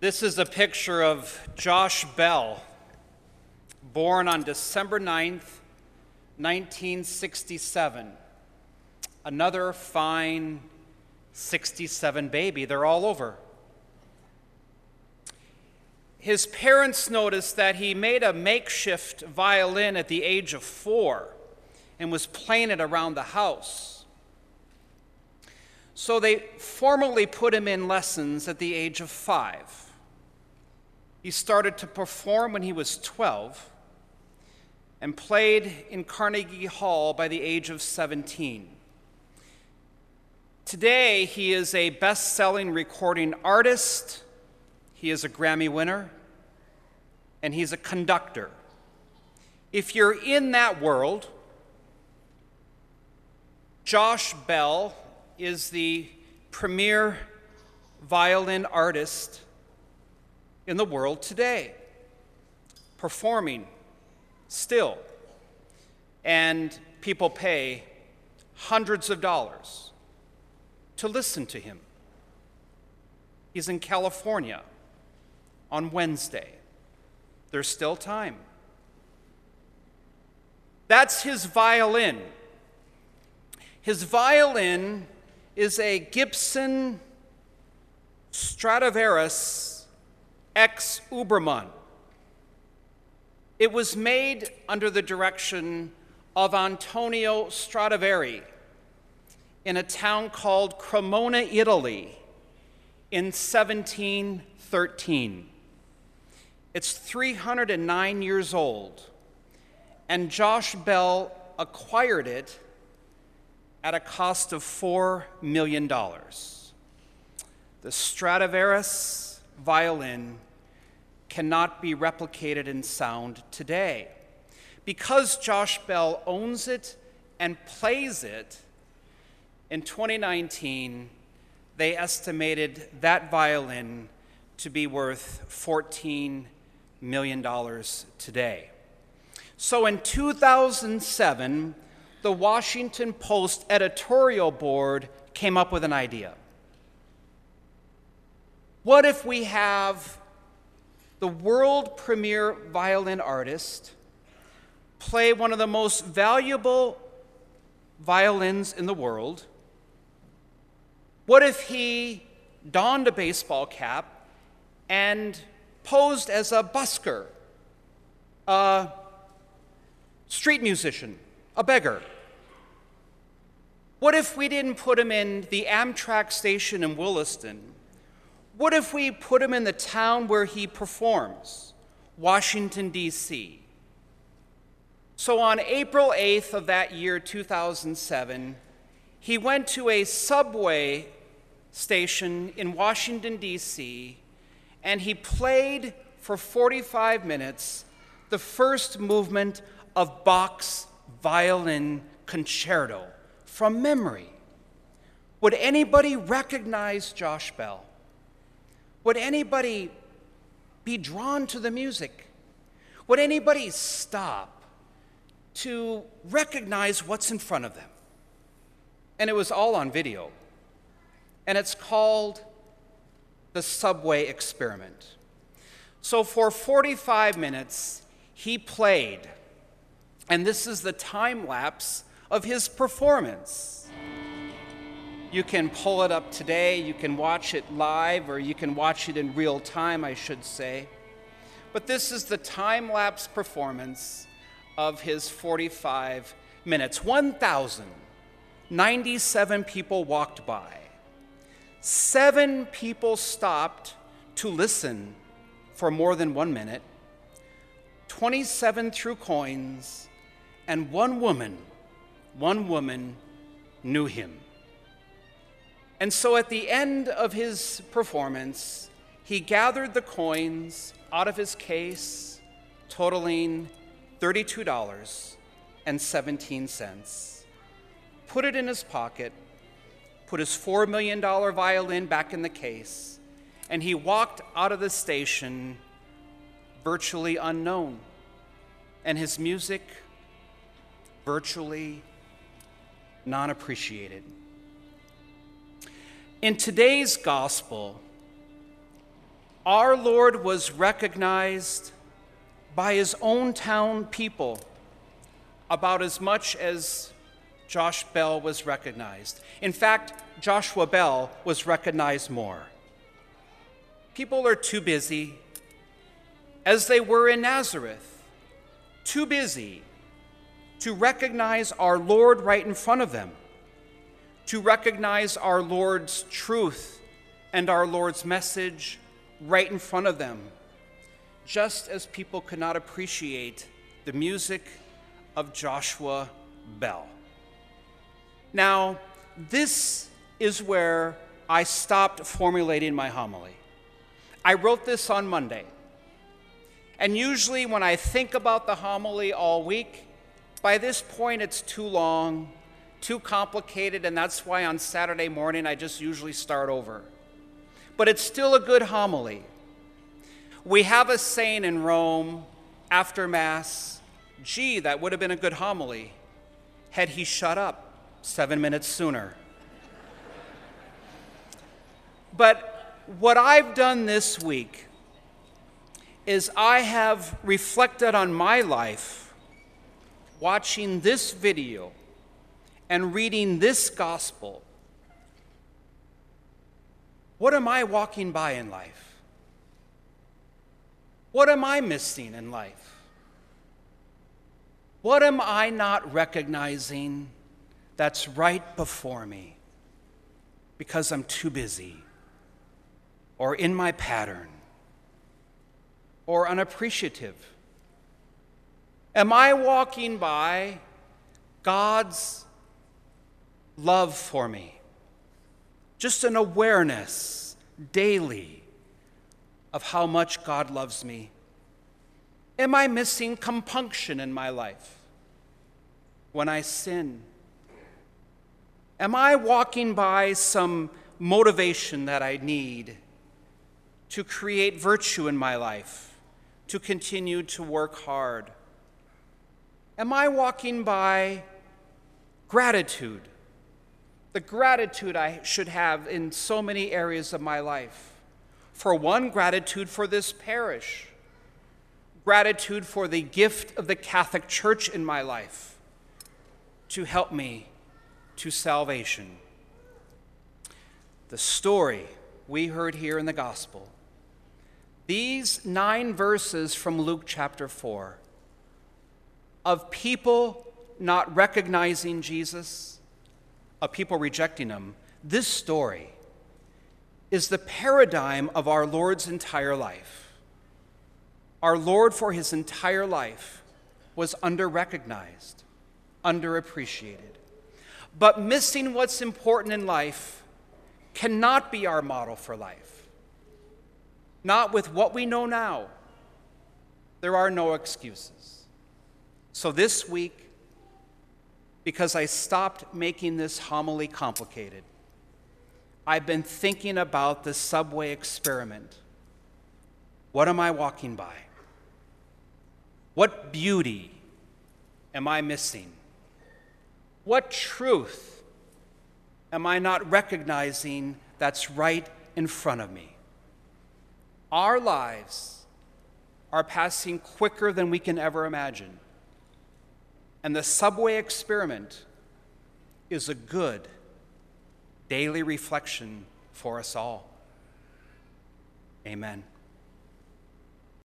This is a picture of Josh Bell, born on December 9th, 1967. Another fine 67 baby. They're all over. His parents noticed that he made a makeshift violin at the age of 4 and was playing it around the house. So they formally put him in lessons at the age of 5. He started to perform when he was 12 and played in Carnegie Hall by the age of 17. Today, he is a best-selling recording artist, he is a Grammy winner, and he's a conductor. If you're in that world, Josh Bell is the premier violin artist in the world today, performing still, and people pay hundreds of dollars to listen to him. He's in California on Wednesday. There's still time. That's his violin. His violin is a Gibson Stradivarius ex Ubermann. It was made under the direction of Antonio Stradivari in a town called Cremona, Italy, in 1713. It's 309 years old, and Josh Bell acquired it at a cost of $4 million. The Stradivarius violin cannot be replicated in sound today. Because Josh Bell owns it and plays it, in 2019, they estimated that violin to be worth $14 million today. So in 2007, the Washington Post editorial board came up with an idea. What if we have the world premier violin artist play one of the most valuable violins in the world? What if he donned a baseball cap and posed as a busker, a street musician, a beggar? What if we didn't put him in the Amtrak station in Williston? What if we put him in the town where he performs, Washington, D.C.? So on April 8th of that year, 2007, he went to a subway station in Washington, D.C., and he played for 45 minutes the first movement of Bach's Violin Concerto from memory. Would anybody recognize Josh Bell? Would anybody be drawn to the music? Would anybody stop to recognize what's in front of them? And it was all on video. And it's called the Subway Experiment. So for 45 minutes, he played. And this is the time lapse of his performance. You can pull it up today, you can watch it live, or you can watch it in real time, I should say. But this is the time-lapse performance of his 45 minutes. 1,097 people walked by. 7 people stopped to listen for more than 1 minute. 27 threw coins, and one woman knew him. And so at the end of his performance, he gathered the coins out of his case, totaling $32.17, put it in his pocket, put his $4 million violin back in the case, and he walked out of the station virtually unknown, and his music virtually non-appreciated. In today's gospel, Our Lord was recognized by his own town people about as much as Josh Bell was recognized. In fact, Joshua Bell was recognized more. People are too busy, as they were in Nazareth, too busy to recognize our Lord right in front of them, to recognize our Lord's truth and our Lord's message right in front of them, just as people could not appreciate the music of Joshua Bell. Now, this is where I stopped formulating my homily. I wrote this on Monday, and usually when I think about the homily all week, by this point it's too long, too complicated, and that's why on Saturday morning I just usually start over. But it's still a good homily. We have a saying in Rome after Mass, gee, that would have been a good homily had he shut up 7 minutes sooner. But what I've done this week is I have reflected on my life watching this video and reading this gospel. What am I walking by in life? What am I missing in life? What am I not recognizing that's right before me because I'm too busy or in my pattern or unappreciative? Am I walking by God's love for me? Just an awareness daily of how much God loves me. Am I missing compunction in my life when I sin? Am I walking by some motivation that I need to create virtue in my life, to continue to work hard? Am I walking by gratitude? The gratitude I should have in so many areas of my life. For one, gratitude for this parish. Gratitude for the gift of the Catholic Church in my life to help me to salvation. The story we heard here in the gospel, these 9 verses from Luke chapter 4, of people not recognizing Jesus, of people rejecting him, this story is the paradigm of our Lord's entire life. Our Lord, for his entire life, was under-recognized, underappreciated. But missing what's important in life cannot be our model for life. Not with what we know now. There are no excuses. So this week, because I stopped making this homily complicated, I've been thinking about the subway experiment. What am I walking by? What beauty am I missing? What truth am I not recognizing that's right in front of me? Our lives are passing quicker than we can ever imagine. And the subway experiment is a good daily reflection for us all. Amen.